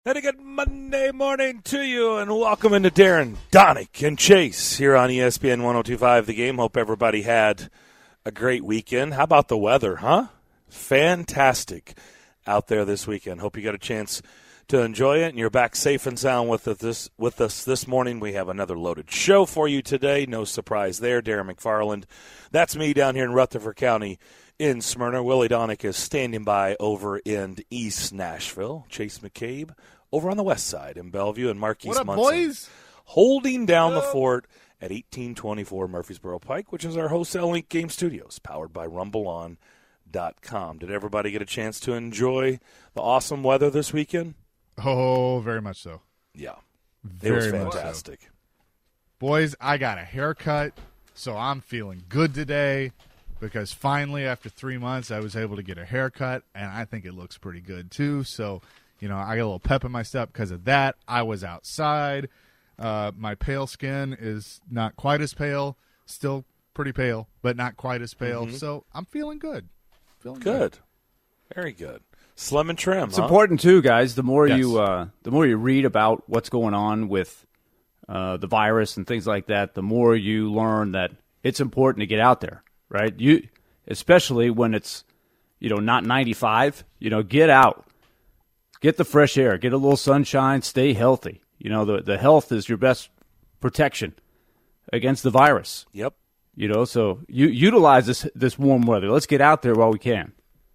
And a good Monday morning to you, and welcome into Darren, Donick, and Chase here on ESPN 102.5 The Game. Hope everybody had a great weekend. How about the weather, huh? Fantastic out there this weekend. Hope you got a chance to enjoy it, and you're back safe and sound with us this morning. We have another loaded show for you today. No surprise there. Darren McFarland, that's me down here in Rutherford County in Smyrna. Willie Donick is standing by over in East Nashville. Chase McCabe over on the west side in Bellevue, and Marquise What up, Munson boys? holding down the fort at 1824 Murfreesboro Pike, which is our Wholesale Link Game Studios, powered by RumbleOn.com. Did everybody get a chance to enjoy the awesome weather this weekend? Oh, very much so. Yeah, Very it was much fantastic. so. Boys, I got a haircut, so I'm feeling good today because finally, after 3 months, I was able to get a haircut, and I think it looks pretty good too. So, I got a little pep in my step because of that. I was outside. My pale skin is not quite as pale, still pretty pale, but not quite as pale. Mm-hmm. So I'm feeling good. Good. Very good. Slim and trim, It's important too, guys. The more you read about what's going on with the virus and things like that, the more you learn that it's important to get out there, right? You, especially when it's not 95. Get out, get the fresh air, get a little sunshine, stay healthy. The health is your best protection against the virus. Yep. So you utilize this warm weather. Let's get out there while we can.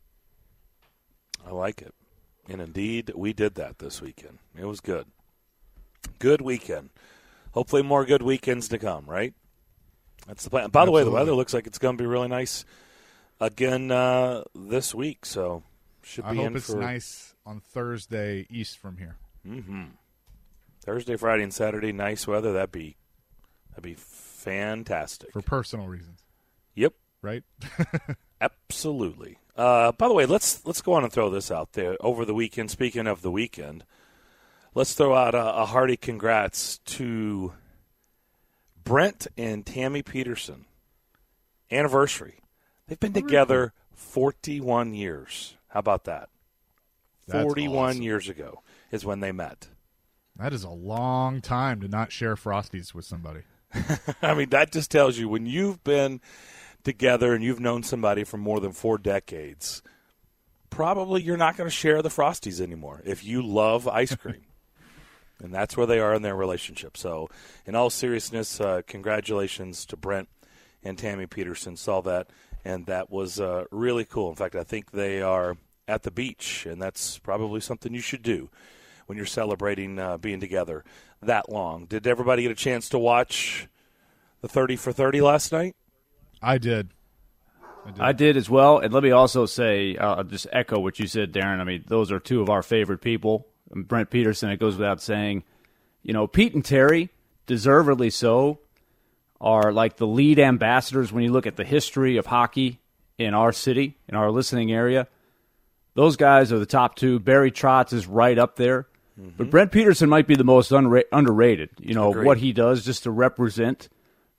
I like it. And indeed, we did that this weekend. It was good. Good weekend. Hopefully more good weekends to come, right? That's the plan. By the way, the weather looks like it's going to be really nice again this week, so should be I in hope it's nice on Thursday east from here. Mm-hmm. Thursday, Friday, and Saturday, nice weather. That'd be fantastic. For personal reasons. Yep. Right? Absolutely. By the way, let's go on and throw this out there. Over the weekend, speaking of the weekend, let's throw out a hearty congrats to Brent and Tammy Peterson. Anniversary. They've been together 41 years. How about that? That's 41 awesome. years ago is when they met. That is a long time to not share Frosties with somebody. I mean, that just tells you when you've been together and you've known somebody for more than 4 decades, probably you're not going to share the Frosties anymore if you love ice cream. And that's where they are in their relationship. So, in all seriousness, congratulations to Brent and Tammy Peterson. Saw that, and that was really cool. In fact, I think they are at the beach, and that's probably something you should do when you're celebrating being together that long. Did everybody get a chance to watch the 30 for 30 last night? I did. I did as well. And let me also say, I'll just echo what you said, Darren. I mean, those are two of our favorite people. Brent Peterson, it goes without saying. Pete and Terry, deservedly so, are like the lead ambassadors when you look at the history of hockey in our city, in our listening area. Those guys are the top two. Barry Trotz is right up there. Mm-hmm. But Brent Peterson might be the most underrated. Agreed. What he does just to represent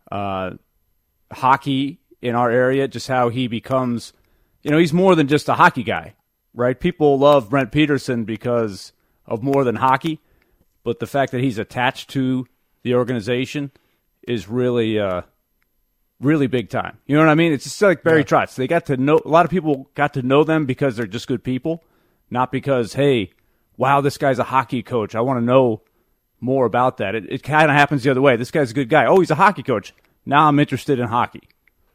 hockey in our area, just how he becomes, he's more than just a hockey guy, right? People love Brent Peterson because of more than hockey, but the fact that he's attached to the organization is really, really big time. You know what I mean? It's just like Barry Trotz. They got to know, a lot of people got to know them because they're just good people, not because, hey, wow, this guy's a hockey coach. I want to know more about that. It kind of happens the other way. This guy's a good guy. Oh, he's a hockey coach. Now I'm interested in hockey.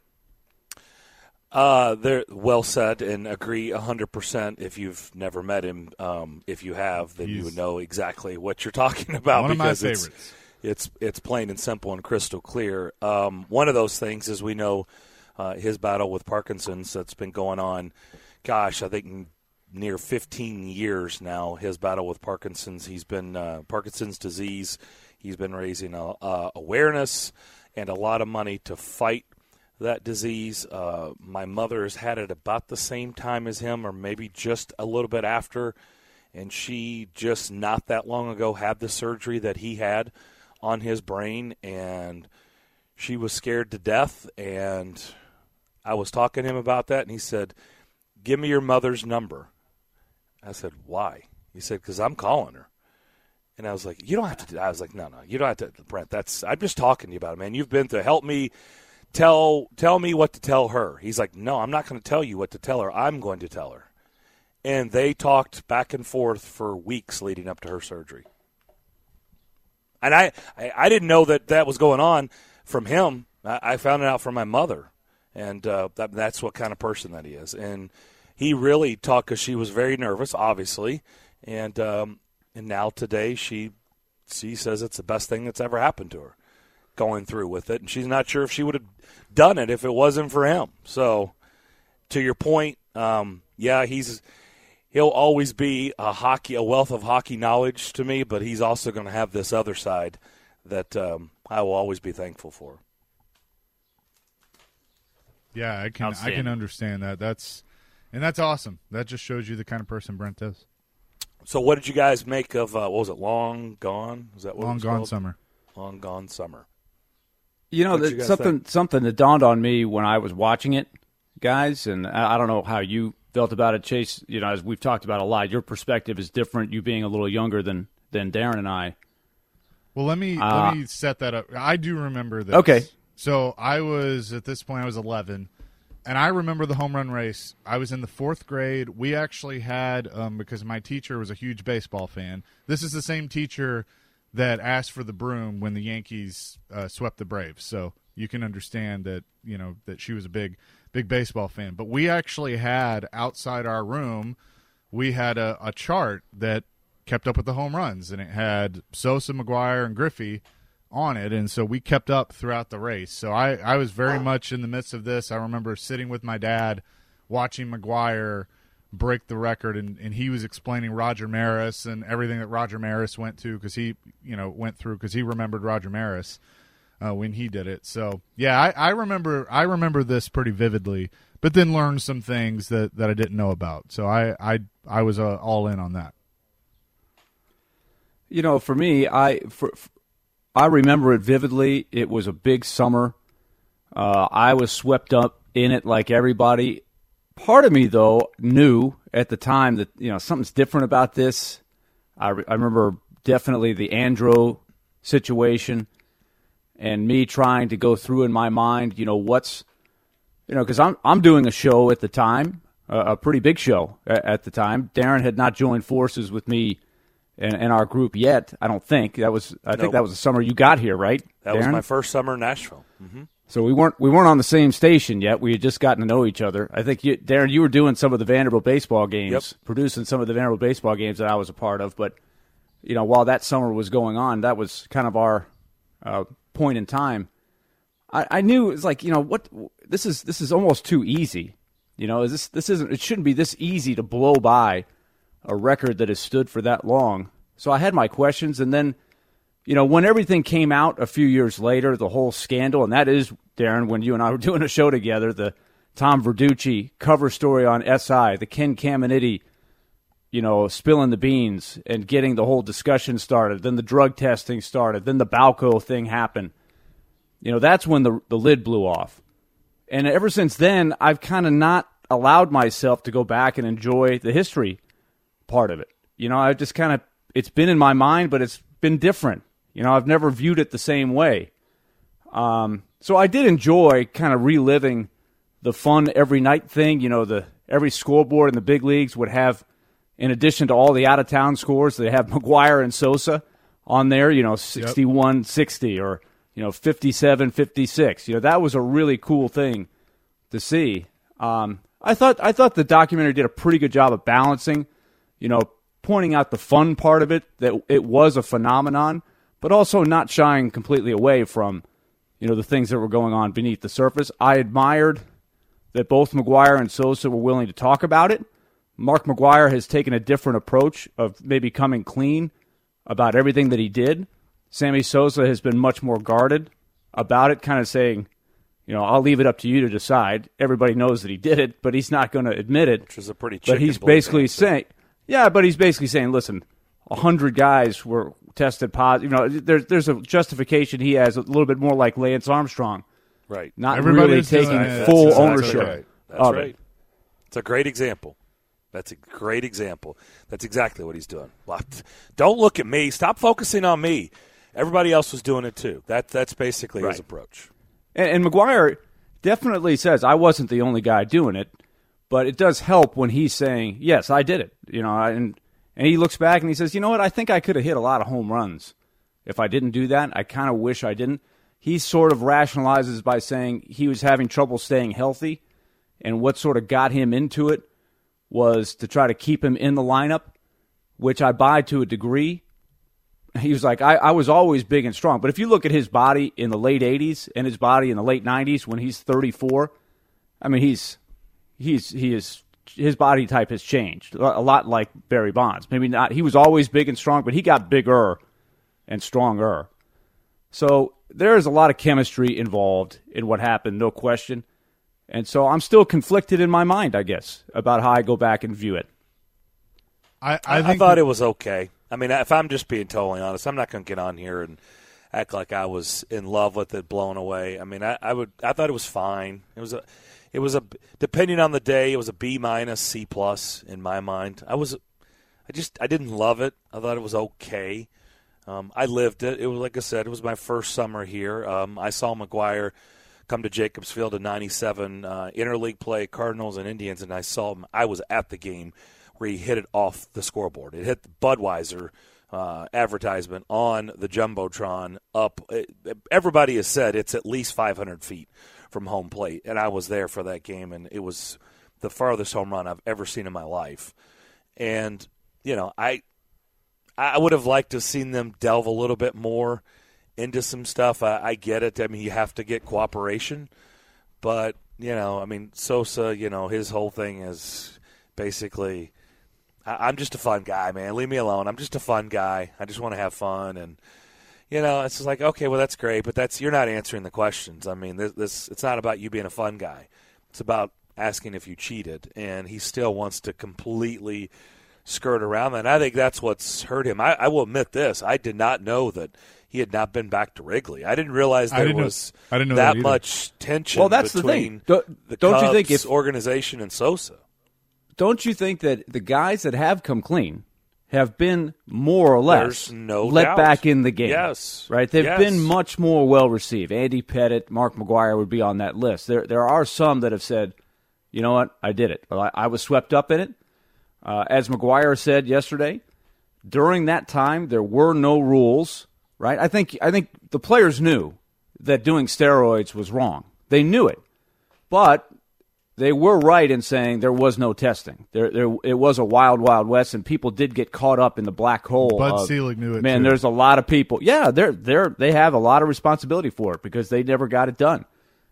They're well said, and agree 100%. If you've never met him, if you have, then you would know exactly what you're talking about. One of my favorites. It's plain and simple and crystal clear. One of those things is we know his battle with Parkinson's that's been going on. Gosh, I think near 15 years now. His battle with Parkinson's. He's been Parkinson's disease. He's been raising awareness and a lot of money to fight that disease. My mother has had it about the same time as him, or maybe just a little bit after, and she just not that long ago had the surgery that he had on his brain, and she was scared to death. And I was talking to him about that, and he said, "Give me your mother's number." I said, "Why?" He said, "Because I'm calling her." And I was like, you don't have to do that. I was like, no, you don't have to, Brent. I'm just talking to you about it, man. You've been to help me tell me what to tell her. He's like, no, I'm not going to tell you what to tell her. I'm going to tell her. And they talked back and forth for weeks leading up to her surgery. And I didn't know that was going on from him. I found it out from my mother. And that's what kind of person that he is. And he really talked because she was very nervous, obviously. And now today she says it's the best thing that's ever happened to her, going through with it. And she's not sure if she would have done it if it wasn't for him. So to your point, yeah, he'll always be a wealth of hockey knowledge to me, but he's also going to have this other side that I will always be thankful for. Yeah, I can understand that. That's awesome. That just shows you the kind of person Brent is. So what did you guys make of, what was it, Long Gone? Is that what Long it was Gone called? Summer. Long Gone Summer. You know, something that dawned on me when I was watching it, guys, and I don't know how you felt about it, Chase. You know, as we've talked about a lot, your perspective is different, you being a little younger than Darren and I. Well, let me set that up. I do remember this. Okay. So I was 11, and I remember the home run race. I was in the 4th grade. We actually had, because my teacher was a huge baseball fan, this is the same teacher that asked for the broom when the Yankees swept the Braves. So you can understand that, you know, that she was a big baseball fan. But we actually had, outside our room, we had a chart that kept up with the home runs, and it had Sosa, McGuire, and Griffey on it, and so we kept up throughout the race. So I was very much in the midst of this. I remember sitting with my dad watching McGuire break the record, and he was explaining Roger Maris and everything that Roger Maris went through because he remembered Roger Maris when he did it. So yeah, I remember this pretty vividly, but then learned some things that I didn't know about. So I was all in on that. You know, for me, I remember it vividly. It was a big summer. I was swept up in it like everybody. Part of me, though, knew at the time that, you know, something's different about this. I remember definitely the Andro situation and me trying to go through in my mind, you know, because I'm doing a show at the time, a pretty big show at the time. Darren had not joined forces with me in our group yet. I don't think that was. I think that was the summer you got here, right? That Darren? was my first summer in Nashville. Mm-hmm. So we weren't on the same station yet. We had just gotten to know each other. I think Darren, you were doing some of the Vanderbilt baseball games, producing some of the Vanderbilt baseball games that I was a part of. But you know, while that summer was going on, that was kind of our point in time. I knew it was like, you know, what this is almost too easy. You know, this isn't. It shouldn't be this easy to blow by a record that has stood for that long. So I had my questions, and then, you know, when everything came out a few years later, the whole scandal, and that is, Darren, when you and I were doing a show together, the Tom Verducci cover story on SI, the Ken Caminiti, you know, spilling the beans and getting the whole discussion started, then the drug testing started, then the Balco thing happened. You know, that's when the lid blew off. And ever since then, I've kind of not allowed myself to go back and enjoy the history part of it. You know, I just kind of, it's been in my mind, but it's been different. You know, I've never viewed it the same way. So I did enjoy kind of reliving the fun every night thing. You know, every scoreboard in the big leagues would have, in addition to all the out-of-town scores, they have McGuire and Sosa on there, you know, 61-60 or, you know, 57-56. You know, that was a really cool thing to see. I thought the documentary did a pretty good job of balancing, you know, pointing out the fun part of it, that it was a phenomenon, but also not shying completely away from, you know, the things that were going on beneath the surface. I admired that both McGuire and Sosa were willing to talk about it. Mark McGuire has taken a different approach of maybe coming clean about everything that he did. Sammy Sosa has been much more guarded about it, kind of saying, you know, I'll leave it up to you to decide. Everybody knows that he did it, but he's not going to admit it. Which is a pretty But he's basically saying, listen, 100 guys were tested positive. You know, there's a justification he has, a little bit more like Lance Armstrong. Right. Not really taking full ownership That's right. It's a great example. That's a great example. That's exactly what he's doing. Don't look at me. Stop focusing on me. Everybody else was doing it too. That's basically his approach. And McGuire definitely says, I wasn't the only guy doing it, but it does help when he's saying, yes, I did it. And he looks back and he says, you know what, I think I could have hit a lot of home runs if I didn't do that. I kind of wish I didn't. He sort of rationalizes by saying he was having trouble staying healthy, and what sort of got him into it was to try to keep him in the lineup, which I buy to a degree. He was like, I was always big and strong. But if you look at his body in the late 80s and his body in the late 90s when he's 34, I mean, his body type has changed, a lot like Barry Bonds. Maybe not. He was always big and strong, but he got bigger and stronger. So there is a lot of chemistry involved in what happened, no question. And so I'm still conflicted in my mind, I guess, about how I go back and view it. I thought it was okay. I mean, if I'm just being totally honest, I'm not going to get on here and act like I was in love with it, blown away. I mean, I thought it was fine. It was a depending on the day, it was a B-, C+ in my mind. I didn't love it. I thought it was okay. I lived it. It was, like I said, it was my first summer here. I saw McGuire come to Jacobs Field in '97 interleague play, Cardinals and Indians, and I saw him. I was at the game where he hit it off the scoreboard. It hit the Budweiser advertisement on the Jumbotron up. Everybody has said it's at least 500 feet from home plate, and I was there for that game, and it was the farthest home run I've ever seen in my life. And, I would have liked to have seen them delve a little bit more into some stuff. I get it. I mean, you have to get cooperation. But, Sosa, his whole thing is basically, I'm just a fun guy, man. Leave me alone. I'm just a fun guy. I just want to have fun. And, it's just like, okay, well, that's great, but you're not answering the questions. I mean, it's not about you being a fun guy. It's about asking if you cheated. And he still wants to completely skirt around that. And I think that's what's hurt him. I will admit this. I did not know that he had not been back to Wrigley. I didn't realize there was that much tension between the Cubs organization and Sosa. Don't you think that the guys that have come clean have been more or less let back in the game? Yes. Right? They've been much more well-received. Andy Pettitte, Mark McGuire would be on that list. There are some that have said, you know what, I did it. I was swept up in it. As McGuire said yesterday, during that time, there were no rules, right? I think the players knew that doing steroids was wrong. They knew it. But they were right in saying there was no testing. It was a wild, wild west, and people did get caught up in the black hole. Bud Selig knew it, man, too. There's a lot of people. Yeah, they have a lot of responsibility for it because they never got it done.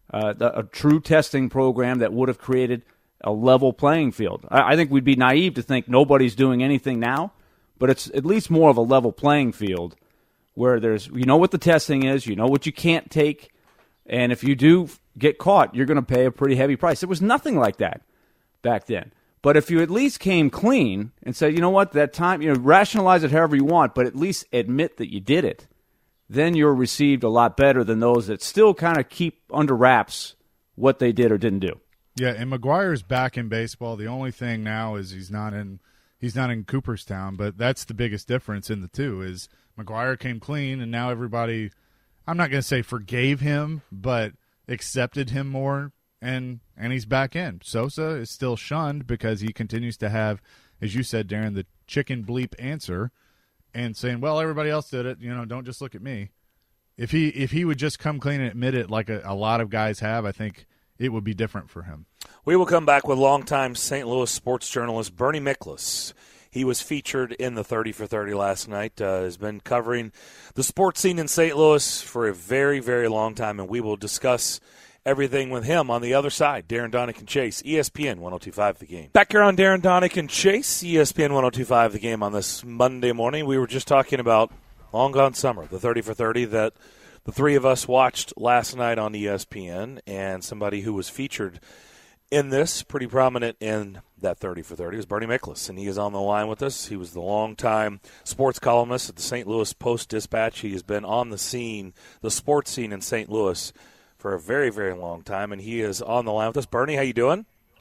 A true testing program that would have created a level playing field. I think we'd be naive to think nobody's doing anything now, but it's at least more of a level playing field where what the testing is, what you can't take, and if you do get caught, you're going to pay a pretty heavy price. There was nothing like that back then. But if you at least came clean and said, you know what, that time, rationalize it however you want, but at least admit that you did it, then you're received a lot better than those that still kind of keep under wraps what they did or didn't do. Yeah, and McGuire's back in baseball. The only thing now is he's not in Cooperstown, but that's the biggest difference in the two is McGuire came clean, and now everybody, I'm not going to say forgave him, but accepted him more, and he's back in. Sosa is still shunned because he continues to have, as you said, Darren, the chicken bleep answer and saying, well, everybody else did it, don't just look at me. If he would just come clean and admit it like a lot of guys have, I think it would be different for him. We will come back with longtime St. Louis sports journalist Bernie Miklasz. He was featured in the 30 for 30 last night, has been covering the sports scene in St. Louis for a very, very long time, and we will discuss everything with him on the other side. Darren Donick and Chase, ESPN 102.5 The Game. Back here on Darren Donick and Chase, ESPN 102.5 The Game on this Monday morning. We were just talking about Long Gone Summer, the 30 for 30 that the three of us watched last night on ESPN, and somebody who was featured in this, pretty prominent in that 30 for 30, was Bernie Miklasz, and he is on the line with us. He was the longtime sports columnist at the St. Louis Post-Dispatch. He has been on the scene, the sports scene in St. Louis for a very, very long time, and he is on the line with us. Bernie, how you doing?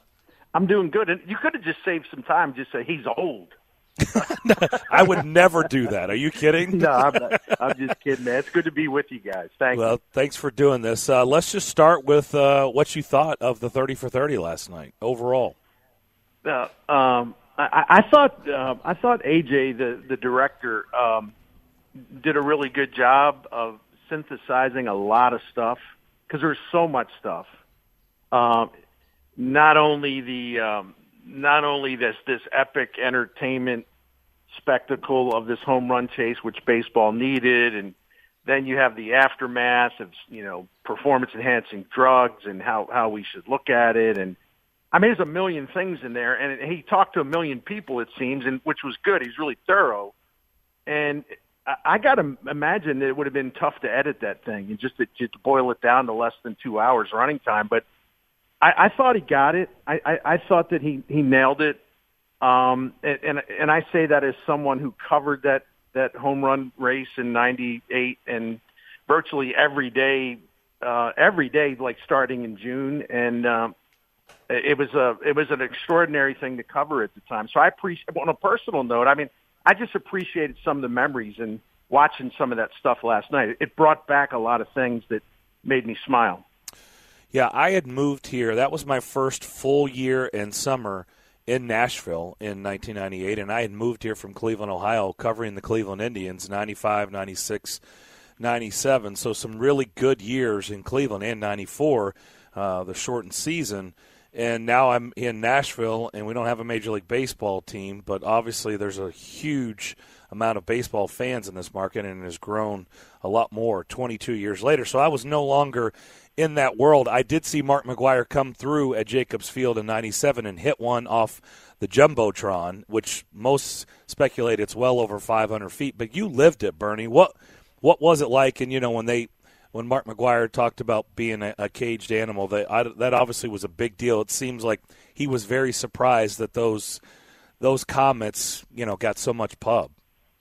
I'm doing good. And you could have just saved some time, just say he's old. I would never do that. Are you kidding? No, I'm not. I'm just kidding, man. It's good to be with you guys. Thank you. Well, thanks for doing this. Let's just start with what you thought of the 30 for 30 last night overall. I thought AJ, the director, did a really good job of synthesizing a lot of stuff because there's so much stuff. Not only this epic entertainment spectacle of this home run chase, which baseball needed, and then you have the aftermath of, performance enhancing drugs and how we should look at it. And I mean, there's a million things in there, and he talked to a million people, it seems, and which was good. He's really thorough. And I got to imagine that it would have been tough to edit that thing and just to boil it down to less than 2 hours running time. But I thought he got it. I thought that he nailed it. And I say that as someone who covered that home run race in '98 and virtually every day, like starting in June. And it was an extraordinary thing to cover at the time. So I appreciate, on a personal note, I mean, I just appreciated some of the memories and watching some of that stuff last night. It brought back a lot of things that made me smile. Yeah, I had moved here. That was my first full year and summer in Nashville in 1998, and I had moved here from Cleveland, Ohio, covering the Cleveland Indians, 95, 96, 97. So some really good years in Cleveland, and 94, the shortened season. And now I'm in Nashville, and we don't have a Major League Baseball team, but obviously there's a huge amount of baseball fans in this market, and it has grown a lot more 22 years later. So I was no longer in that world. I did see Mark McGwire come through at Jacobs Field in 97 and hit one off the Jumbotron, which most speculate it's well over 500 feet. But you lived it, Bernie. What was it like? And, when Mark McGwire talked about being a caged animal, that obviously was a big deal. It seems like he was very surprised that those comments, got so much pub.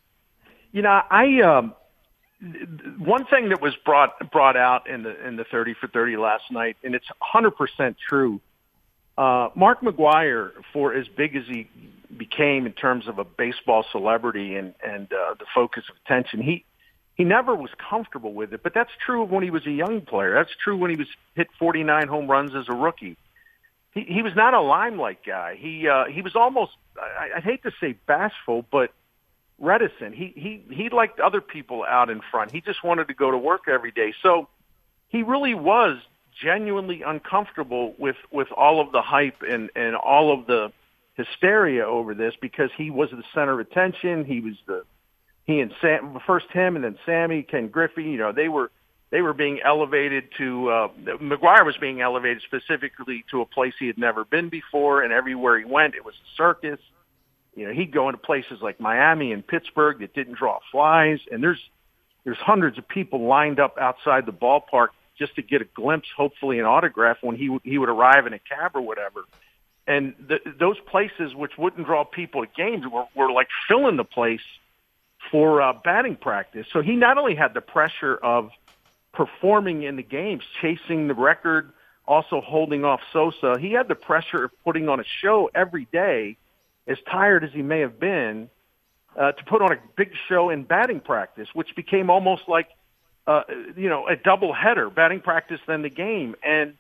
One thing that was brought out in the 30 for 30 last night, and it's 100% true. Mark McGwire, for as big as he became in terms of a baseball celebrity and the focus of attention, he never was comfortable with it. But that's true when he was a young player. That's true when he hit 49 home runs as a rookie. He was not a limelight guy. He was almost, I hate to say bashful, but reticent. He liked other people out in front. He just wanted to go to work every day. So he really was genuinely uncomfortable with all of the hype and all of the hysteria over this, because he was the center of attention. He and Sam, first him and then Sammy, Ken Griffey, they were being elevated to McGwire was being elevated specifically to a place he had never been before, and everywhere he went it was a circus. He'd go into places like Miami and Pittsburgh that didn't draw flies, and there's hundreds of people lined up outside the ballpark just to get a glimpse, hopefully an autograph, when he would arrive in a cab or whatever. And those places which wouldn't draw people at games were like filling the place for batting practice. So he not only had the pressure of performing in the games, chasing the record, also holding off Sosa, he had the pressure of putting on a show every day, as tired as he may have been, to put on a big show in batting practice, which became almost like, a double header, batting practice then the game. And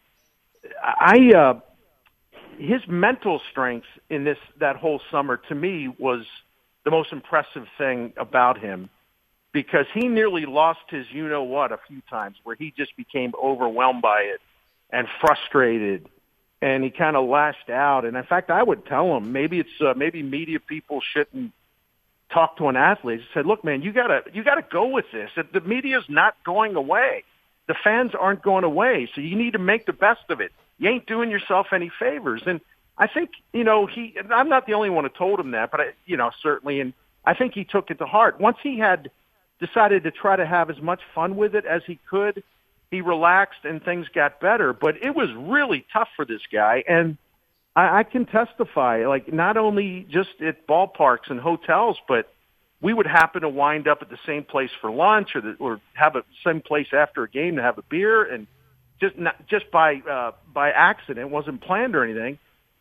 his mental strength in that whole summer, to me, was the most impressive thing about him, because he nearly lost his you-know-what a few times, where he just became overwhelmed by it and frustrated, and he kind of lashed out. And in fact, I would tell him, maybe media people shouldn't talk to an athlete. I said, look, man, you gotta go with this. The media's not going away. The fans aren't going away. So you need to make the best of it. You ain't doing yourself any favors. And I think, I'm not the only one who told him that, but certainly. And I think he took it to heart. Once he had decided to try to have as much fun with it as he could, he relaxed and things got better. But it was really tough for this guy. And I can testify, like, not only just at ballparks and hotels, but we would happen to wind up at the same place for lunch, or have the same place after a game to have a beer, and just by accident, it wasn't planned or anything.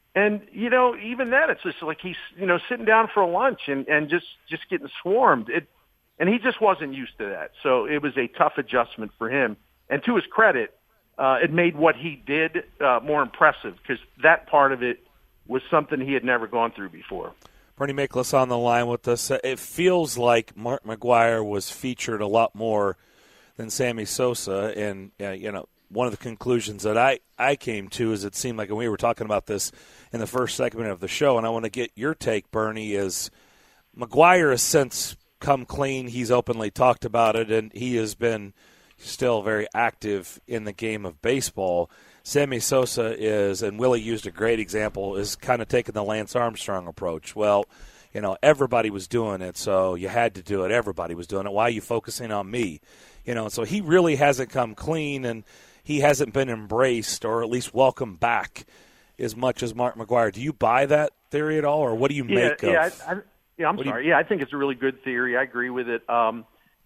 And, even then, it's just like he's, sitting down for a lunch and just getting swarmed. And he just wasn't used to that. So it was a tough adjustment for him. And to his credit, it made what he did more impressive, because that part of it was something he had never gone through before. Bernie Miklasz on the line with us. It feels like Mark McGwire was featured a lot more than Sammy Sosa. And, one of the conclusions that I came to is it seemed like, and we were talking about this in the first segment of the show, and I want to get your take, Bernie, is McGwire has since come clean. He's openly talked about it, and he has been still very active in the game of baseball. Sammy Sosa is, and Willie used a great example, is kind of taking the Lance Armstrong approach. Well, everybody was doing it, so you had to do it. Everybody was doing it. Why are you focusing on me? So he really hasn't come clean, and he hasn't been embraced or at least welcomed back as much as Mark McGwire. Do you buy that theory at all, or what do you make of? I'm sorry. I think it's a really good theory. I agree with it. Mark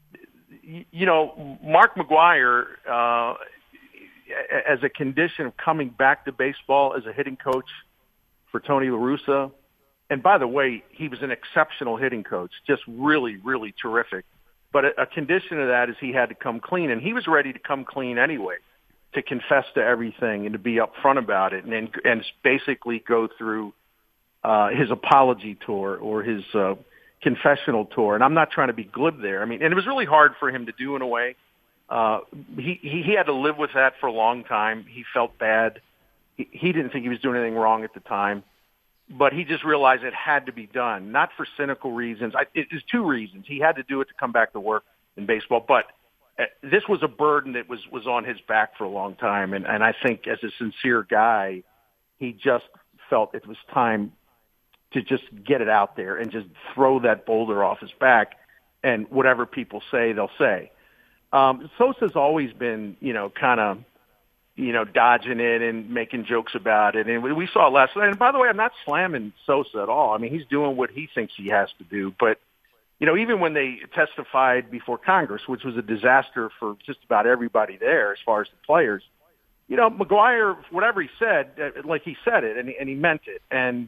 McGwire, as a condition of coming back to baseball as a hitting coach for Tony La Russa, and by the way, he was an exceptional hitting coach, just really, really terrific. But a condition of that is he had to come clean, and he was ready to come clean anyway, to confess to everything and to be upfront about it, and basically go through his apology tour or his confessional tour. And I'm not trying to be glib there. I mean, and it was really hard for him to do in a way. He had to live with that for a long time. He felt bad. He didn't think he was doing anything wrong at the time, but he just realized it had to be done, not for cynical reasons. There's two reasons. He had to do it to come back to work in baseball, but this was a burden that was on his back for a long time. And I think as a sincere guy, he just felt it was time to just get it out there and just throw that boulder off his back, and whatever people say, they'll say. Sosa's always been, kind of, dodging it and making jokes about it. And we saw it last night. And by the way, I'm not slamming Sosa at all. I mean, he's doing what he thinks he has to do. But, even when they testified before Congress, which was a disaster for just about everybody there as far as the players, McGwire, whatever he said, like he said it, and he meant it. And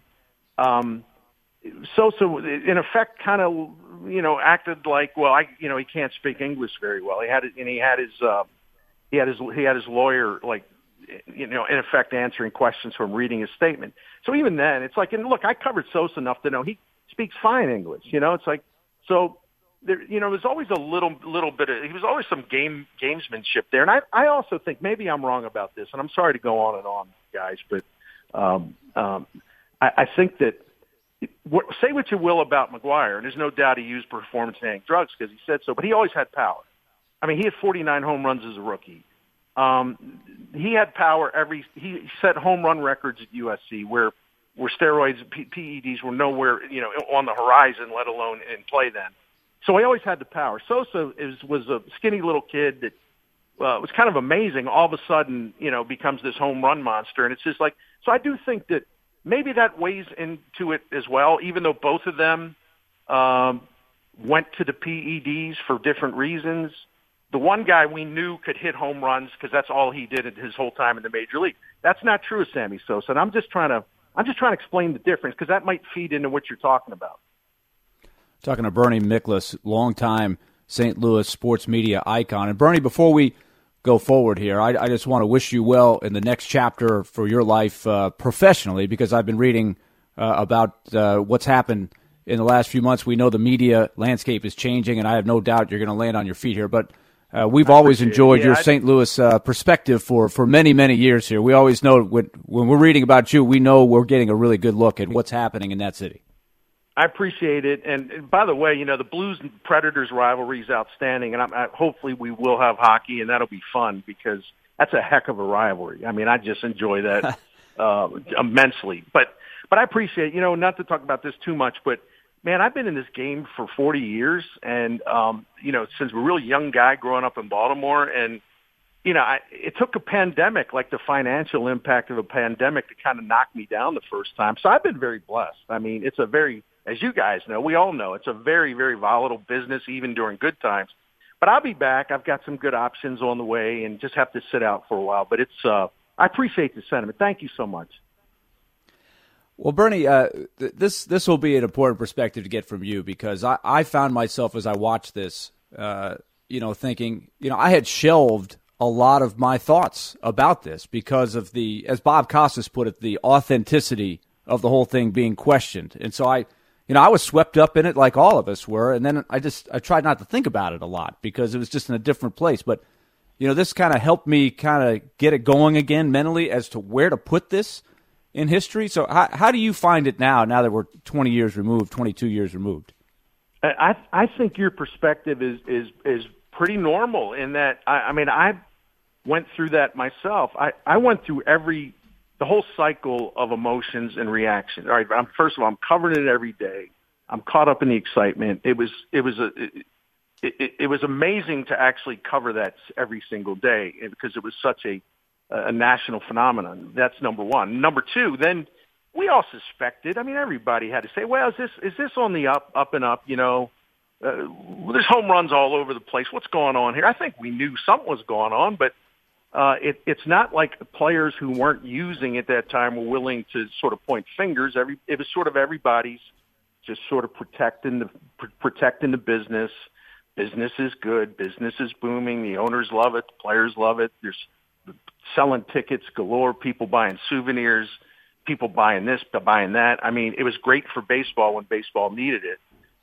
Sosa, in effect, kind of, acted like, well, he can't speak English very well. He had his lawyer, like, in effect, answering questions from reading his statement. So even then, it's like, and look, I covered Sosa enough to know he speaks fine English. It's like, so there, there's always a little bit of, he was always some gamesmanship there. And I also think maybe I'm wrong about this, and I'm sorry to go on and on, guys, but I think that say what you will about McGwire, and there's no doubt he used performance-enhancing drugs because he said so, but he always had power. I mean, he had 49 home runs as a rookie. He had power he set home run records at USC where steroids, PEDs were nowhere, on the horizon, let alone in play then. So he always had the power. Sosa was a skinny little kid that was kind of amazing. All of a sudden, becomes this home run monster. And it's just like, so I do think that maybe that weighs into it as well, even though both of them went to the PEDs for different reasons. The one guy we knew could hit home runs because that's all he did his whole time in the major league. That's not true of Sammy Sosa. And I'm just trying to explain the difference because that might feed into what you're talking about. Talking to Bernie Miklasz, longtime St. Louis sports media icon. And Bernie, before we go forward here, I just want to wish you well in the next chapter for your life professionally, because I've been reading about what's happened in the last few months. We know the media landscape is changing, and I have no doubt you're going to land on your feet here. But we've always enjoyed your St. Louis perspective for many, many years here. We always know when we're reading about you, we know we're getting a really good look at what's happening in that city. I appreciate it. And by the way, the Blues and Predators rivalry is outstanding, and hopefully we will have hockey, and that'll be fun because that's a heck of a rivalry. I mean, I just enjoy that immensely. But I appreciate, not to talk about this too much, but man, I've been in this game for 40 years, and since a really young guy growing up in Baltimore, and it took a pandemic, like the financial impact of a pandemic, to kind of knock me down the first time. So I've been very blessed. I mean, it's a very, as you guys know, we all know, it's a very, very volatile business, even during good times. But I'll be back. I've got some good options on the way, and just have to sit out for a while. But I appreciate the sentiment. Thank you so much. Well, Bernie, this will be an important perspective to get from you, because I found myself as I watched this, thinking, I had shelved a lot of my thoughts about this because of the, as Bob Costas put it, the authenticity of the whole thing being questioned. And so I was swept up in it like all of us were, and then I tried not to think about it a lot because it was just in a different place. But, this kind of helped me kind of get it going again mentally as to where to put this in history. So how do you find it now that we're 22 years removed? I think your perspective is pretty normal in that, I went through that myself. I went through the whole cycle of emotions and reactions. All right, first of all, I'm covering it every day. I'm caught up in the excitement. It was amazing to actually cover that every single day because it was such a national phenomenon. That's number one. Number two, then we all suspected. Everybody had to say, "Well, is this on the up and up?" There's home runs all over the place. What's going on here? I think we knew something was going on, but it's not like players who weren't using at that time were willing to sort of point fingers. It was sort of everybody's just sort of protecting the business. Business is good. Business is booming. The owners love it. The players love it. There's selling tickets galore. People buying souvenirs. People buying this, buying that. It was great for baseball when baseball needed it.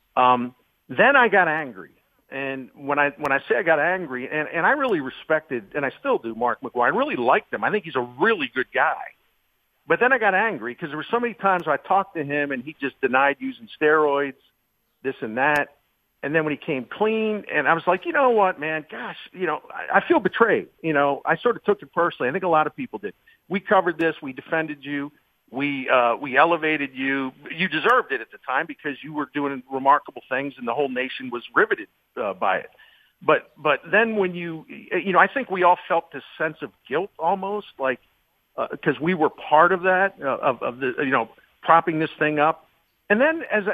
Then I got angry. And when I say I got angry, and I really respected, and I still do, Mark McGwire. I really liked him. I think he's a really good guy. But then I got angry because there were so many times I talked to him and he just denied using steroids, this and that. And then when he came clean, and I was like, you know what, man, gosh, I feel betrayed. I sort of took it personally. I think a lot of people did. We covered this. We defended you. We elevated you. You deserved it at the time because you were doing remarkable things, and the whole nation was riveted by it. But then when I think we all felt this sense of guilt almost, like because we were part of that, of the propping this thing up. And then as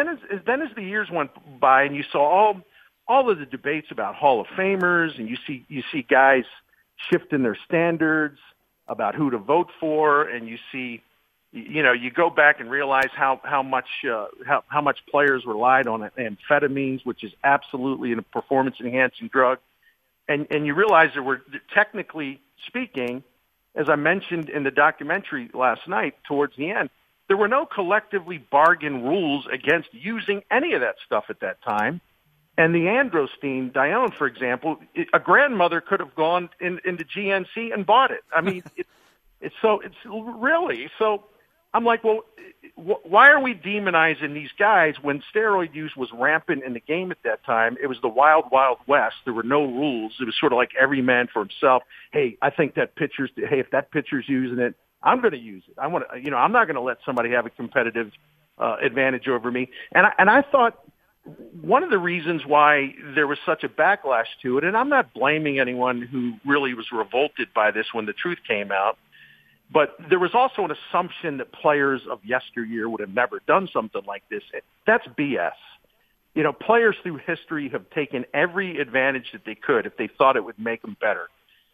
the years went by, and you saw all of the debates about Hall of Famers, and you see guys shifting their standards about who to vote for, and you see. You go back and realize how much players relied on amphetamines, which is absolutely a performance-enhancing drug, and you realize there were, technically speaking, as I mentioned in the documentary last night, towards the end, there were no collectively bargained rules against using any of that stuff at that time. And the androstenedione, Dione, for example, a grandmother could have gone into GNC and bought it. It's really so. I'm like, well, why are we demonizing these guys when steroid use was rampant in the game at that time? It was the wild, wild west. There were no rules. It was sort of like every man for himself. Hey, I think if that pitcher's using it, I'm going to use it. I'm not going to let somebody have a competitive advantage over me. And I thought one of the reasons why there was such a backlash to it, and I'm not blaming anyone who really was revolted by this when the truth came out, but there was also an assumption that players of yesteryear would have never done something like this. That's BS. Players through history have taken every advantage that they could if they thought it would make them better.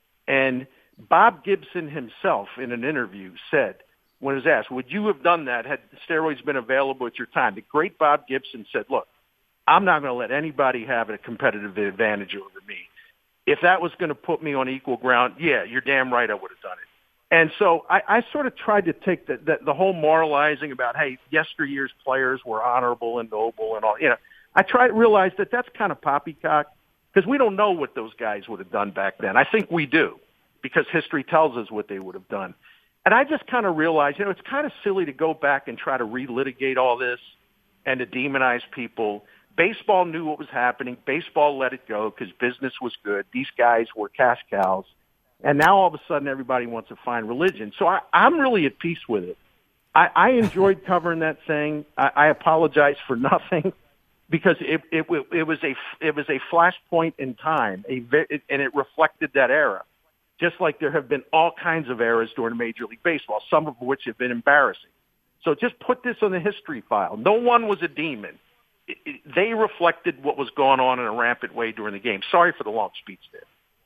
And Bob Gibson himself in an interview said, when he was asked, would you have done that had steroids been available at your time? The great Bob Gibson said, look, I'm not going to let anybody have a competitive advantage over me. If that was going to put me on equal ground, yeah, you're damn right I would have done it. And so I sort of tried to take the whole moralizing about, hey, yesteryear's players were honorable and noble and all. I tried to realize that that's kind of poppycock because we don't know what those guys would have done back then. I think we do because history tells us what they would have done. And I just kind of realized, it's kind of silly to go back and try to relitigate all this and to demonize people. Baseball knew what was happening. Baseball let it go because business was good. These guys were cash cows. And now all of a sudden everybody wants to find religion. So I'm really at peace with it. I enjoyed covering that thing. I apologize for nothing because it was a flashpoint in time, and it reflected that era. Just like there have been all kinds of eras during Major League Baseball, some of which have been embarrassing. So just put this on the history file. No one was a demon. They reflected what was going on in a rampant way during the game. Sorry for the long speech there.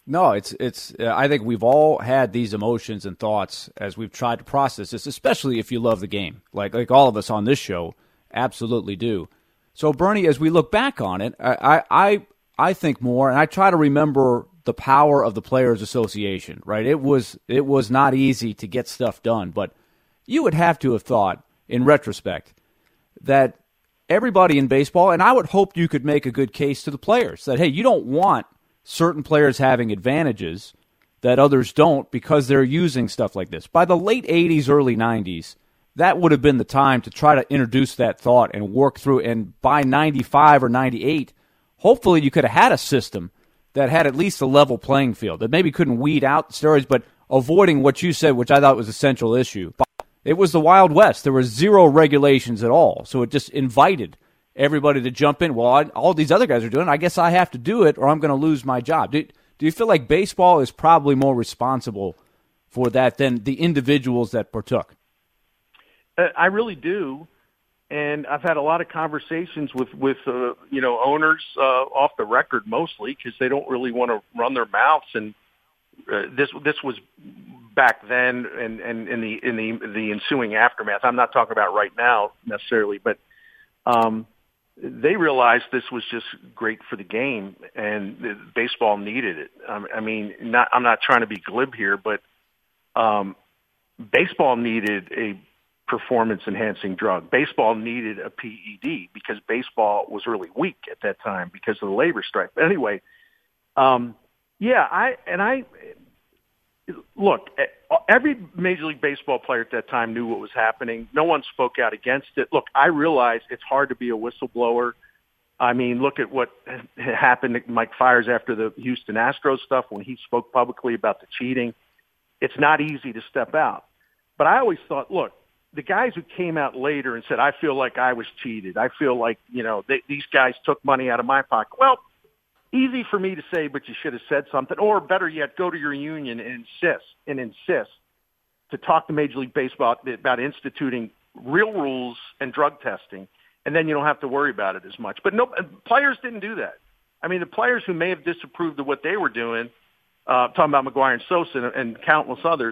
No, it's. I think we've all had these emotions and thoughts as we've tried to process this, especially if you love the game, like all of us on this show absolutely do. So, Bernie, as we look back on it, I think more, and I try to remember the power of the Players Association. Right? It was not easy to get stuff done, but you would have to have thought, in retrospect, that everybody in baseball, and I would hope you could make a good case to the players that, hey, you don't want certain players having advantages that others don't because they're using stuff like this. By the late 80s, early 90s, that would have been the time to try to introduce that thought and work through. And by 95 or 98, hopefully you could have had a system that had at least a level playing field, that maybe couldn't weed out steroids, but avoiding what you said, which I thought was a central issue. It was the Wild West. There were zero regulations at all, so it just invited everybody to jump in. Well, all these other guys are doing it. I guess I have to do it or I'm going to lose my job. Do you feel like baseball is probably more responsible for that than the individuals that partook? I really do. And I've had a lot of conversations with owners off the record mostly because they don't really want to run their mouths. And this was back then and in the ensuing aftermath. I'm not talking about right now necessarily, but they realized this was just great for the game, and baseball needed it. I mean, I'm not trying to be glib here, but baseball needed a performance-enhancing drug. Baseball needed a PED because baseball was really weak at that time because of the labor strike. But anyway, look, every Major League Baseball player at that time knew what was happening. No one spoke out against it. Look, I realize it's hard to be a whistleblower. I mean, look at what happened to Mike Fiers after the Houston Astros stuff when he spoke publicly about the cheating. It's not easy to step out. But I always thought, look, the guys who came out later and said, I feel like I was cheated. I feel like, these guys took money out of my pocket. Well, easy for me to say, but you should have said something. Or better yet, go to your union and insist to talk to Major League Baseball about instituting real rules and drug testing, and then you don't have to worry about it as much. But no, players didn't do that. I mean, the players who may have disapproved of what they were doing, talking about McGwire and Sosa and countless others,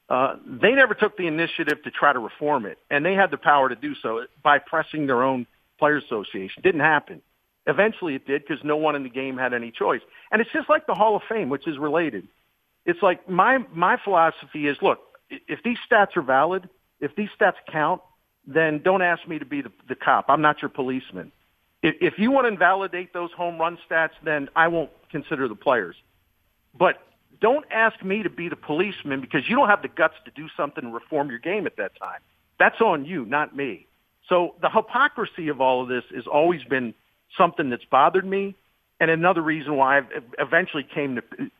they never took the initiative to try to reform it, and they had the power to do so by pressing their own Players Association. Didn't happen. Eventually it did because no one in the game had any choice. And it's just like the Hall of Fame, which is related. It's like my philosophy is, look, if these stats are valid, if these stats count, then don't ask me to be the cop. I'm not your policeman. If you want to invalidate those home run stats, then I won't consider the players. But don't ask me to be the policeman because you don't have the guts to do something to reform your game at that time. That's on you, not me. So the hypocrisy of all of this has always been something that's bothered me, and another reason why I've eventually kind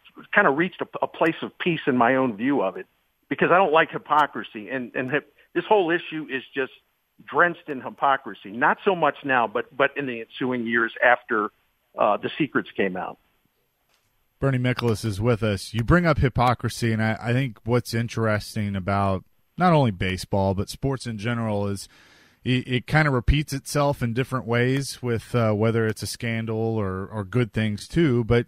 of reached a place of peace in my own view of it, because I don't like hypocrisy, and this whole issue is just drenched in hypocrisy. Not so much now, but in the ensuing years after the secrets came out. Bernie Miklasz is with us. You bring up hypocrisy, and I think what's interesting about not only baseball but sports in general is it kind of repeats itself in different ways with whether it's a scandal or good things too. But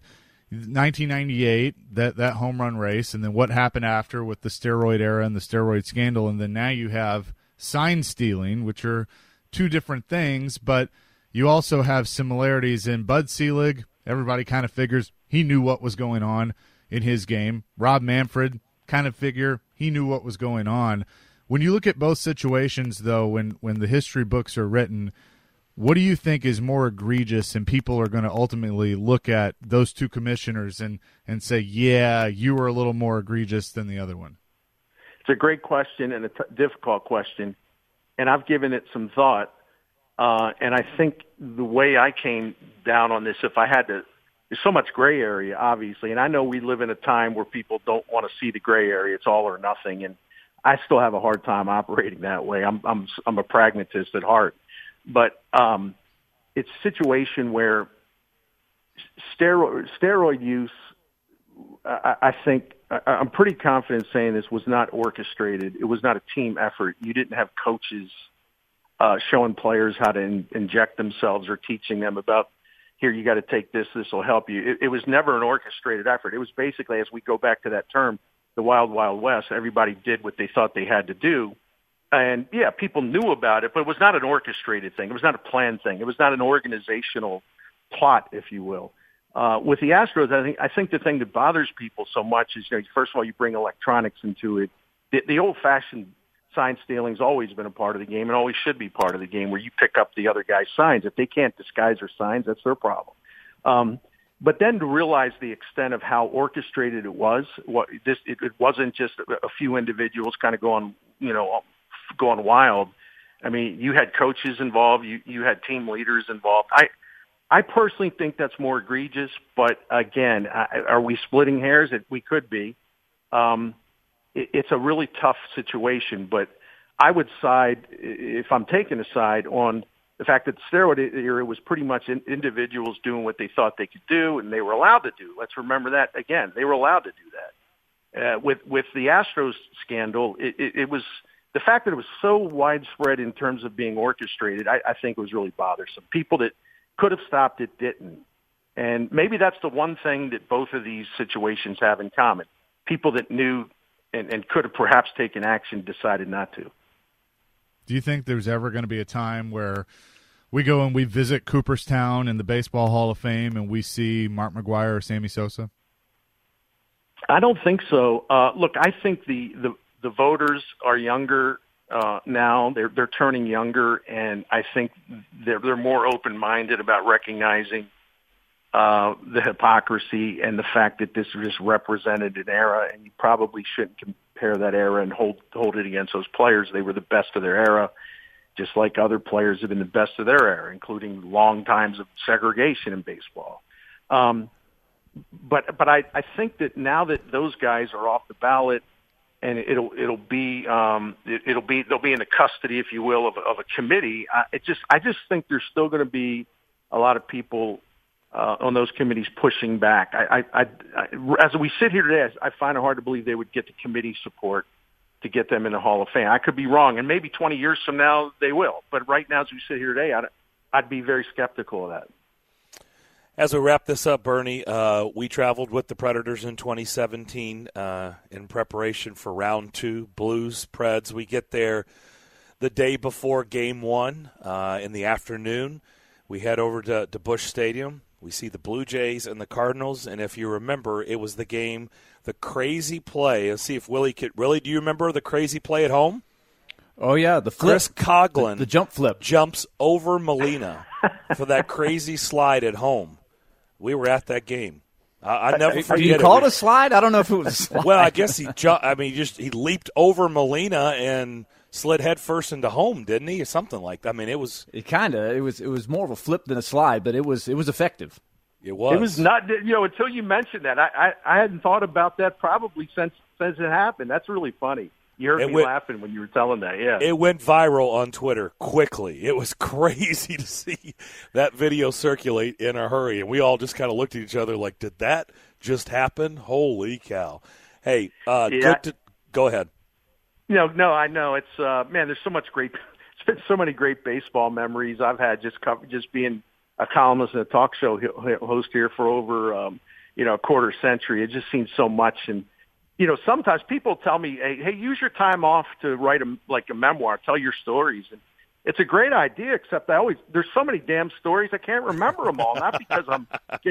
1998, that home run race, and then what happened after with the steroid era and the steroid scandal, and then now you have sign stealing, which are two different things, but you also have similarities in Bud Selig. Everybody kind of figures he knew what was going on in his game. Rob Manfred kind of figure he knew what was going on. When you look at both situations, though, when the history books are written, what do you think is more egregious, and people are going to ultimately look at those two commissioners and say, yeah, you were a little more egregious than the other one? It's a great question and a difficult question, and I've given it some thought. And I think the way I came down on this, if I had to, there's so much gray area, obviously, and I know we live in a time where people don't want to see the gray area. It's all or nothing, and I still have a hard time operating that way. I'm a pragmatist at heart. But it's a situation where steroid use, I think, I'm pretty confident saying this was not orchestrated. It was not a team effort. You didn't have coaches showing players how to inject themselves or teaching them about, here, you got to take this. This will help you. It was never an orchestrated effort. It was basically, as we go back to that term, the Wild Wild West, everybody did what they thought they had to do. And, yeah, people knew about it, but it was not an orchestrated thing. It was not a planned thing. It was not an organizational plot, if you will. With the Astros, I think the thing that bothers people so much is, first of all, you bring electronics into it. The old-fashioned sign stealing's always been a part of the game and always should be part of the game, where you pick up the other guy's signs. If they can't disguise their signs, that's their problem. But then to realize the extent of how orchestrated it was, it wasn't just a few individuals kind of going wild. I mean, you had coaches involved, you had team leaders involved. I personally think that's more egregious, but again, are we splitting hairs? We could be. It's a really tough situation, but I would side, if I'm taking a side, on the fact that the steroid era was pretty much individuals doing what they thought they could do, and they were allowed to do. Let's remember that again. They were allowed to do that. With the Astros scandal, it was the fact that it was so widespread in terms of being orchestrated. I think it was really bothersome. People that could have stopped it didn't, and maybe that's the one thing that both of these situations have in common. People that knew and could have perhaps taken action decided not to. Do you think there's ever going to be a time where we go and we visit Cooperstown in the Baseball Hall of Fame and we see Mark McGwire or Sammy Sosa? I don't think so. Look, I think the voters are younger now. They're turning younger, and I think they're more open-minded about recognizing the hypocrisy and the fact that this just represented an era, and you probably shouldn't compare that era and hold it against those players. They were the best of their era, just like other players have been the best of their era, including long times of segregation in baseball. But I think that now that those guys are off the ballot, and they'll be in the custody, if you will, of a committee. I just think there's still going to be a lot of people on those committees pushing back. As we sit here today, I find it hard to believe they would get the committee support to get them in the Hall of Fame. I could be wrong, and maybe 20 years from now they will. But right now, as we sit here today, I'd be very skeptical of that. As we wrap this up, Bernie, we traveled with the Predators in 2017 in preparation for round 2, Blues, Preds. We get there the day before Game 1 in the afternoon. We head over to Busch Stadium. We see the Blue Jays and the Cardinals, and if you remember, it was the game, the crazy play. Let's see if Willie do you remember the crazy play at home? Oh, yeah, the flip. Chris Coughlin. The jump flip. Jumps over Molina for that crazy slide at home. We were at that game. I never forget it. Do you call it a slide? I don't know if it was a slide. Well, I guess he jumped. I mean, he leaped over Molina and slid headfirst into home, didn't he, or something like that? I mean, it was more of a flip than a slide, but it was effective. It was. It was not. Until you mentioned that, I hadn't thought about that probably since it happened. That's really funny. You heard me laughing when you were telling that, yeah. It went viral on Twitter quickly. It was crazy to see that video circulate in a hurry, and we all just kind of looked at each other like, did that just happen? Holy cow. Hey, good to – go ahead. No, I know. It's man, there's so much great – it's been so many great baseball memories I've had just being a columnist and a talk show host here for over, a quarter century. It just seen so much, and sometimes people tell me, hey, use your time off to write a memoir, tell your stories. And it's a great idea, except there's so many damn stories, I can't remember them all. Not because I'm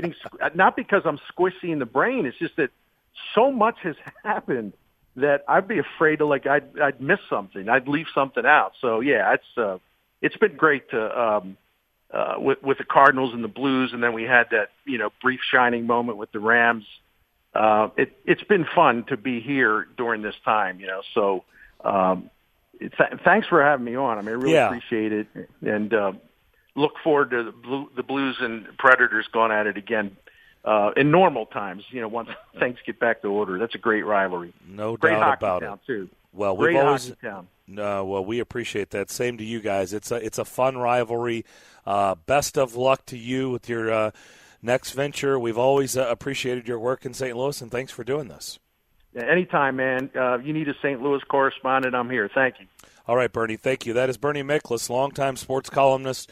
squishy in the brain. It's just that so much has happened that I'd be afraid to I'd miss something. I'd leave something out. So yeah, it's been great to, with the Cardinals and the Blues. And then we had that, brief shining moment with the Rams. It's been fun to be here during this time, so thanks for having me on. I mean, I really appreciate it, and look forward to the Blues and Predators going at it again in normal times, once things get back to order. That's a great rivalry. No great doubt hockey about town, it. Too. Well, great we've always, hockey town. Well, we appreciate that. Same to you guys. It's a fun rivalry. Best of luck to you with your next venture. We've always appreciated your work in St. Louis, and thanks for doing this. Yeah, anytime, man. You need a St. Louis correspondent, I'm here. Thank you. All right, Bernie, thank you. That is Bernie Miklasz, longtime sports columnist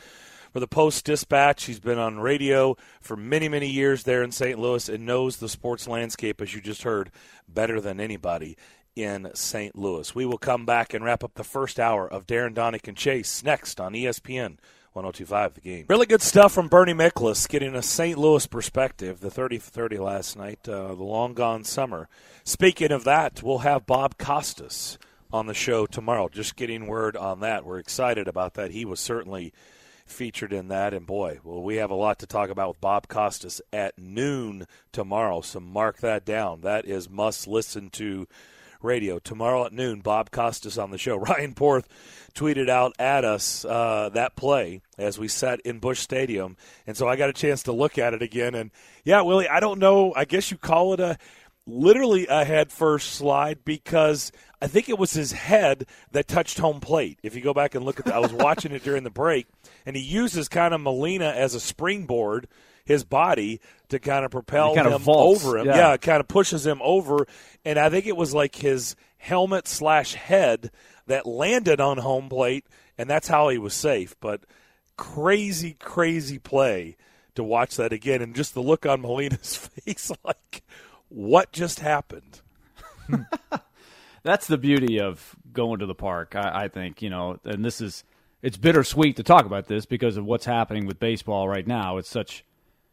for the Post-Dispatch. He's been on radio for many, many years there in St. Louis and knows the sports landscape, as you just heard, better than anybody in St. Louis. We will come back and wrap up the first hour of Darren, Donick, and Chase next on ESPN 102.5 The Game. Really good stuff from Bernie Miklasz, getting a St. Louis perspective, the 30 for 30 last night, the long gone summer. Speaking of that, we'll have Bob Costas on the show tomorrow. Just getting word on that. We're excited about that. He was certainly featured in that, and boy, well, we have a lot to talk about with Bob Costas at noon tomorrow, so mark that down. That is must listen to radio. Tomorrow at noon, Bob Costas on the show. Ryan Porth tweeted out at us that play as we sat in Busch Stadium, and so I got a chance to look at it again. And, yeah, Willie, I don't know. I guess you call it literally a head-first slide because I think it was his head that touched home plate. If you go back and look at that, I was watching it during the break, and he uses kind of Molina as a springboard, his body, to kind of propel him over him. Yeah, it kind of pushes him over. And I think it was like his helmet/head that landed on home plate, and that's how he was safe. But crazy, crazy play to watch that again. And just the look on Molina's face, like, what just happened? That's the beauty of going to the park, I think, and it's bittersweet to talk about this because of what's happening with baseball right now. It's such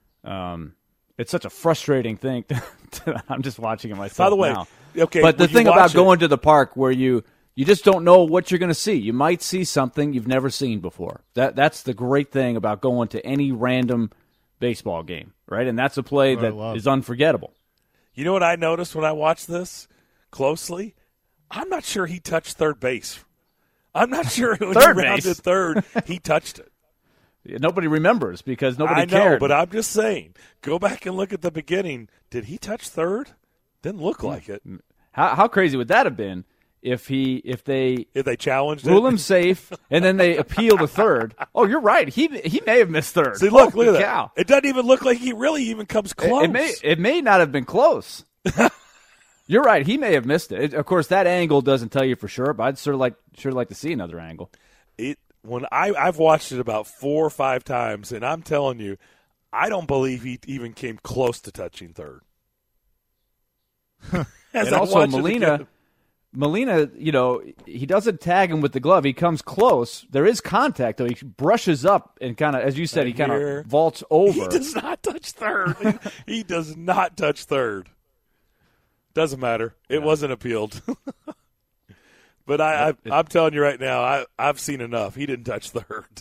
a frustrating thing. I'm just watching it myself. By the way, now. Okay, but the thing about going to the park where you just don't know what you're going to see. You might see something you've never seen before. That's the great thing about going to any random baseball game, right? And that's a play that is unforgettable. You know what I noticed when I watched this closely? I'm not sure he touched third base. I'm not sure when he rounded third, he touched it. Nobody remembers because nobody cared. I know, but I'm just saying, go back and look at the beginning. Did he touch third? Didn't look like it. How crazy would that have been if they challenged rule him safe and then they appeal to third? Oh, you're right. He may have missed third. See, look at that. It doesn't even look like he really even comes close. It may not have been close. You're right. He may have missed it. Of course, that angle doesn't tell you for sure, but I'd sure like to see another angle. When I've watched it about 4 or 5 times, and I'm telling you, I don't believe he even came close to touching third. And also Molina, he doesn't tag him with the glove. He comes close. There is contact, though. He brushes up and kind of, as you said, he kind of vaults over. He does not touch third. He does not touch third. Doesn't matter. It wasn't appealed. But I'm telling you right now, I've seen enough. He didn't touch third.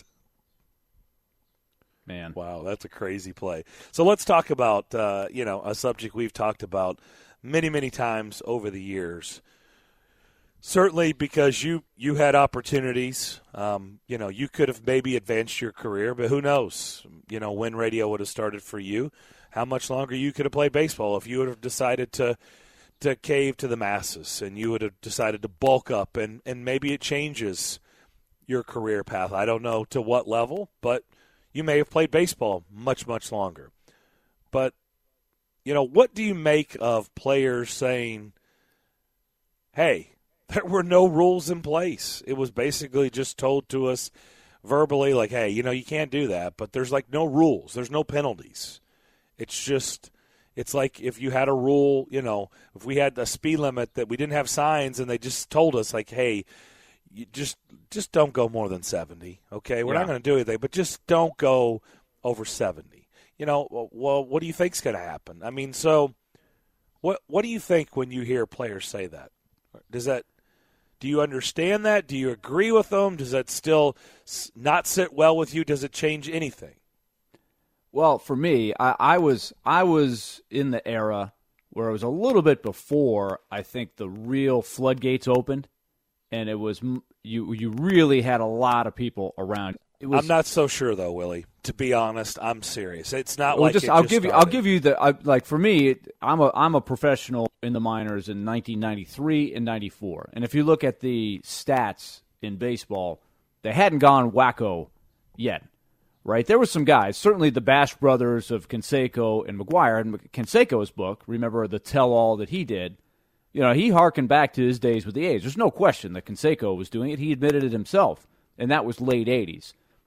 Man. Wow, that's a crazy play. So let's talk about, a subject we've talked about many, many times over the years. Certainly because you had opportunities. You could have maybe advanced your career, but who knows, when radio would have started for you, how much longer you could have played baseball if you would have decided to cave to the masses and you would have decided to bulk up and maybe it changes your career path. I don't know to what level, but you may have played baseball much, much longer. But, what do you make of players saying, hey, there were no rules in place. It was basically just told to us verbally like, hey, you can't do that, but there's like no rules. There's no penalties. It's like if you had a rule, if we had a speed limit that we didn't have signs and they just told us like, hey, you just don't go more than 70, okay? We're not going to do anything, but just don't go over 70. Well, what do you think's going to happen? I mean, so what do you think when you hear players say that? Do you understand that? Do you agree with them? Does that still not sit well with you? Does it change anything? Well, for me, I was in the era where it was a little bit before I think the real floodgates opened, and it was you really had a lot of people around. I'm not so sure though, Willie. To be honest, I'm serious. It's not I'll give you the for me. I'm a professional in the minors in 1993 and 94, and if you look at the stats in baseball, they hadn't gone wacko yet. Right, there were some guys, certainly the Bash brothers of Canseco and McGuire. And Canseco's book, remember the tell-all that he did, he harkened back to his days with the A's. There's no question that Canseco was doing it. He admitted it himself, and that was late 80s.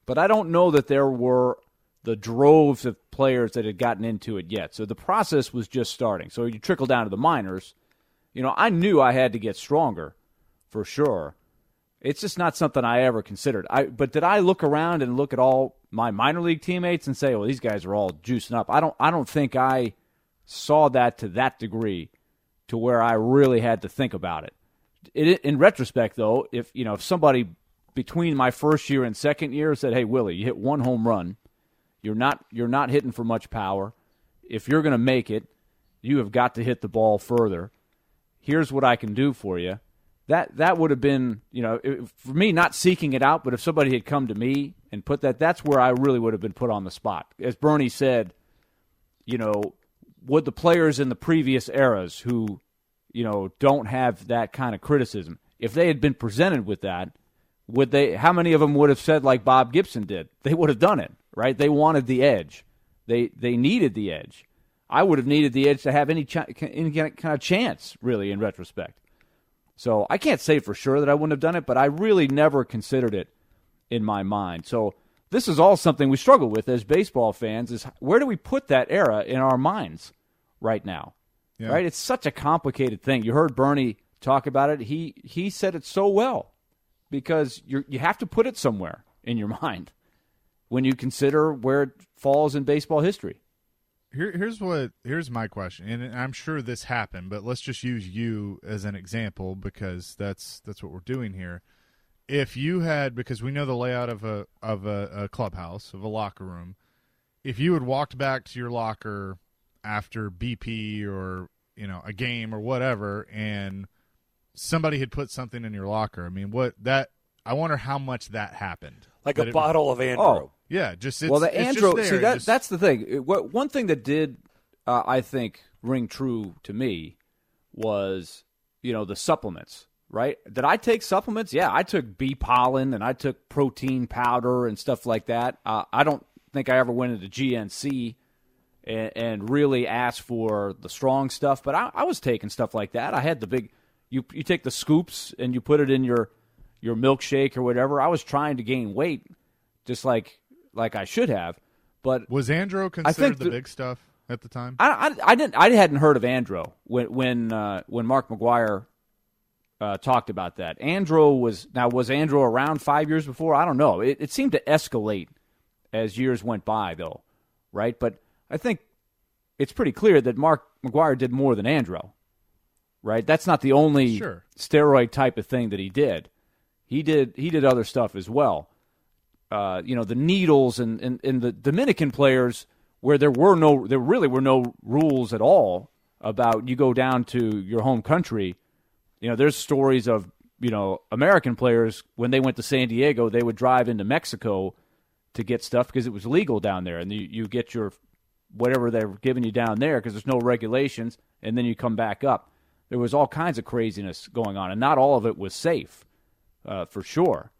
But I don't know that there were the droves of players that had gotten into it yet. So the process was just starting. So you trickle down to the minors. I knew I had to get stronger, for sure. It's just not something I ever considered. But did I look around and look at all my minor league teammates and say, well, these guys are all juicing up? I don't think I saw that to that degree to where I really had to think about it. In retrospect, though, if somebody between my first year and second year said, hey, Willie, you hit one home run, you're not hitting for much power. If you're going to make it, you have got to hit the ball further. Here's what I can do for you. That would have been, for me, not seeking it out, but if somebody had come to me and put that's where I really would have been put on the spot. As Bernie said, would the players in the previous eras who, don't have that kind of criticism, if they had been presented with that, how many of them would have said like Bob Gibson did? They would have done it, right? They wanted the edge. They needed the edge. I would have needed the edge to have any kind of chance, really, in retrospect. So I can't say for sure that I wouldn't have done it, but I really never considered it in my mind. So this is all something we struggle with as baseball fans, is where do we put that era in our minds right now? Yeah. Right? It's such a complicated thing. You heard Bernie talk about it. He said it so well, because you have to put it somewhere in your mind when you consider where it falls in baseball history. Here's my question, and I'm sure this happened, but let's just use you as an example, because that's what we're doing here. If you had, because we know the layout of a clubhouse, of a locker room, if you had walked back to your locker after BP or a game or whatever, and somebody had put something in your locker, I wonder how much that happened. Like a bottle of Andro. Oh. Yeah, the Andro. Just see, that's the thing. One thing that did, I think, ring true to me was, the supplements. Right? Did I take supplements? Yeah, I took bee pollen and I took protein powder and stuff like that. I don't think I ever went into GNC and really asked for the strong stuff, but I was taking stuff like that. I had the big. You take the scoops and you put it in your milkshake or whatever. I was trying to gain weight, just like I should have. But was Andro considered the big stuff at the time? I hadn't heard of Andro when Mark McGwire talked about that. Andro was Andro around 5 years before? I don't know. It seemed to escalate as years went by, though, right? But I think it's pretty clear that Mark McGwire did more than Andro, right? That's not the only steroid type of thing that he did. He did other stuff as well. The needles and the Dominican players, where there really were no rules at all about you go down to your home country. There's stories of, American players, when they went to San Diego, they would drive into Mexico to get stuff because it was legal down there. And you get your whatever they're giving you down there because there's no regulations, and then you come back up. There was all kinds of craziness going on, and not all of it was safe, for sure.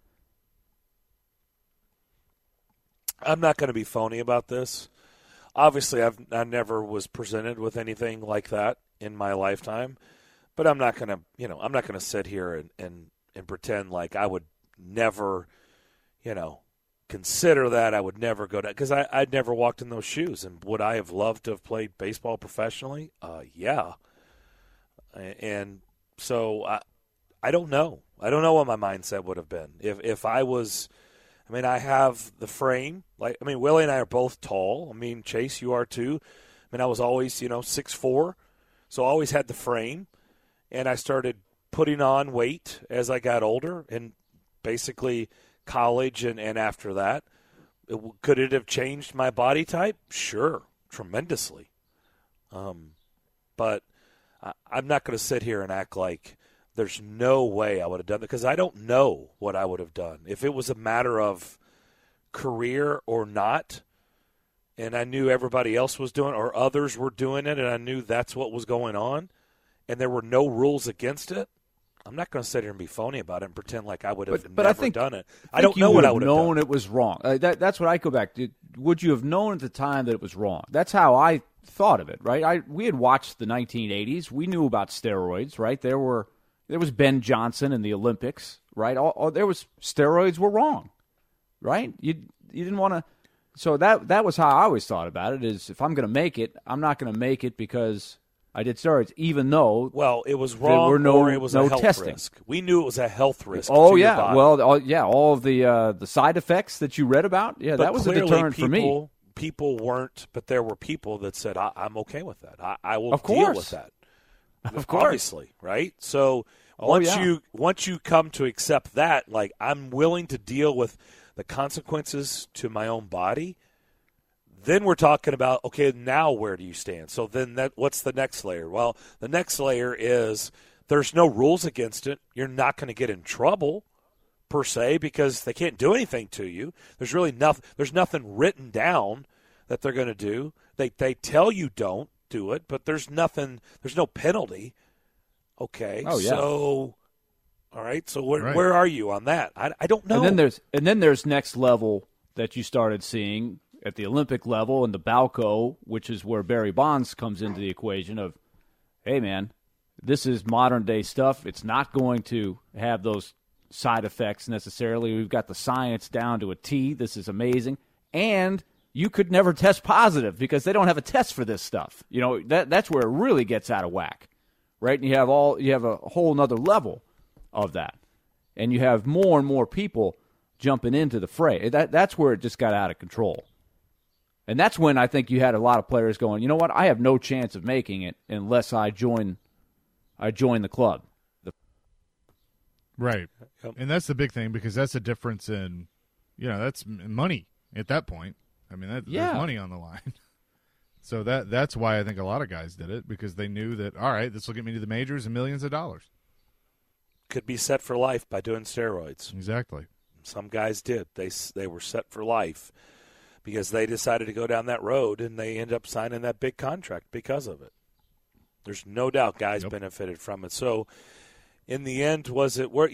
I'm not going to be phony about this. Obviously, I never was presented with anything like that in my lifetime, but I'm not going to sit here and pretend like I would never, consider that. I would never go down, because I'd never walked in those shoes. And would I have loved to have played baseball professionally? Yeah. And so I don't know. I don't know what my mindset would have been if I was. I have the frame. Willie and I are both tall. Chase, you are too. I was always, 6'4", so I always had the frame. And I started putting on weight as I got older, and basically college and after that. Could it have changed my body type? Sure, tremendously. But I'm not going to sit here and act like there's no way I would have done that, because I don't know what I would have done. If it was a matter of career or not, and I knew everybody else was doing it or others were doing it, and I knew that's what was going on, and there were no rules against it, I'm not going to sit here and be phony about it and pretend like I would have never done it. I don't know what I would have done. Known it was wrong. That's what I go back to. Would you have known at the time that it was wrong? That's how I thought of it, right? We had watched the 1980s. We knew about steroids, right? There was Ben Johnson in the Olympics, right? Steroids were wrong, right? You didn't want to. So that was how I always thought about it. Is if I'm going to make it, I'm not going to make it because I did steroids, even though it was wrong or it was a health testing. risk. We knew it was a health risk. Oh to yeah, your body. all of the side effects that you read about. Yeah, but that was a deterrent for me. People weren't, but there were people that said, "I'm okay with that. I will of deal course. with that." Of course, obviously, right? So once you come to accept that, like I'm willing to deal with the consequences to my own body. Then we're talking about, okay, now where do you stand? So then what's the next layer? Well, the next layer is there's no rules against it. You're not going to get in trouble per se because they can't do anything to you. There's really there's nothing written down that they're going to do. They tell you don't do it, but there's no penalty. Okay. Oh, yeah. So all right. So where are you on that? I don't know. And then there's next level that you started seeing at the Olympic level and the Balco, which is where Barry Bonds comes into the equation of, hey, man, this is modern-day stuff. It's not going to have those side effects necessarily. We've got the science down to a T. This is amazing. And you could never test positive because they don't have a test for this stuff. You know, that's where it really gets out of whack, right? And you have a whole nother level of that. And you have more and more people jumping into the fray. That's where it just got out of control. And that's when I think you had a lot of players going, you know what, I have no chance of making it unless I join the club. Right. Yep. And that's the big thing because that's the difference in, that's money at that point. I mean, there's money on the line. So that's why I think a lot of guys did it because they knew that, all right, this will get me to the majors and millions of dollars. Could be set for life by doing steroids. Exactly. Some guys did. They were set for life because they decided to go down that road, and they ended up signing that big contract because of it. There's no doubt guys benefited from it. So in the end, was it where,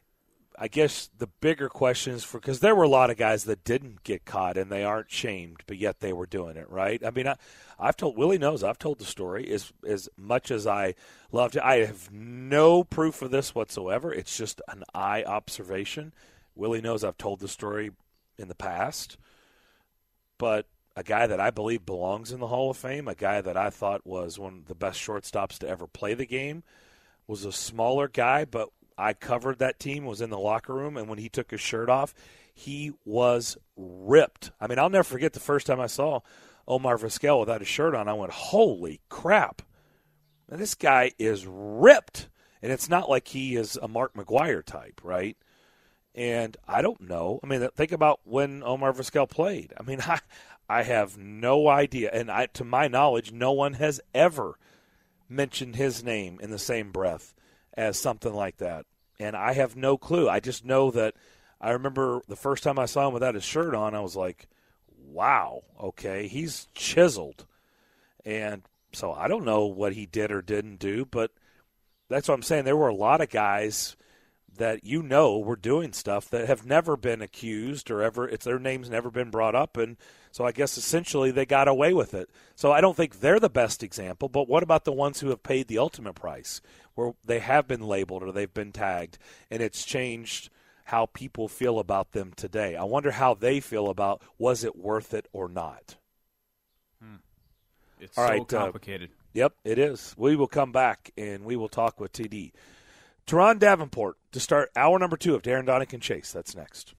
I guess the bigger question is because there were a lot of guys that didn't get caught and they aren't shamed, but yet they were doing it, right? I mean, Willie knows I've told the story as much as I loved it. I have no proof of this whatsoever. It's just an eye observation. Willie knows I've told the story in the past. But a guy that I believe belongs in the Hall of Fame, a guy that I thought was one of the best shortstops to ever play the game, was a smaller guy, but I covered that team, was in the locker room, and when he took his shirt off, he was ripped. I mean, I'll never forget the first time I saw Omar Vizquel without his shirt on. I went, holy crap. And this guy is ripped. And it's not like he is a Mark McGwire type, right? And I don't know. I mean, think about when Omar Vizquel played. I mean, I have no idea. And to my knowledge, no one has ever mentioned his name in the same breath as something like that. And I have no clue. I just know that I remember the first time I saw him without his shirt on, I was like, wow, okay, he's chiseled. And so I don't know what he did or didn't do, but that's what I'm saying. There were a lot of guys that were doing stuff that have never been accused or their name's never been brought up, and so I guess essentially they got away with it. So I don't think they're the best example, but what about the ones who have paid the ultimate price, where they have been labeled or they've been tagged, and it's changed how people feel about them today? I wonder how they feel about, was it worth it or not? It's so complicated. Yep, it is. We will come back, and we will talk with TD. Teron Davenport to start hour number 2 of Darren Donick and Chase. That's next.